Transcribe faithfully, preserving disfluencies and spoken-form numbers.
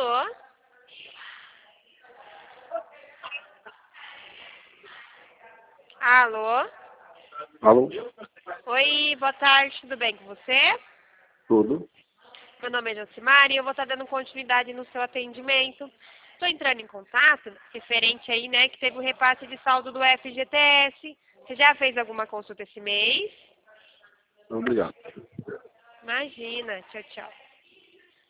Alô? Alô? Alô? Oi, boa tarde, tudo bem com você? Tudo? Meu nome é Jocimar e eu vou estar dando continuidade no seu atendimento. Estou entrando em contato, referente aí, né, que teve o repasse de saldo do F G T S. Você já fez alguma consulta esse mês? Obrigado. Imagina, tchau, tchau.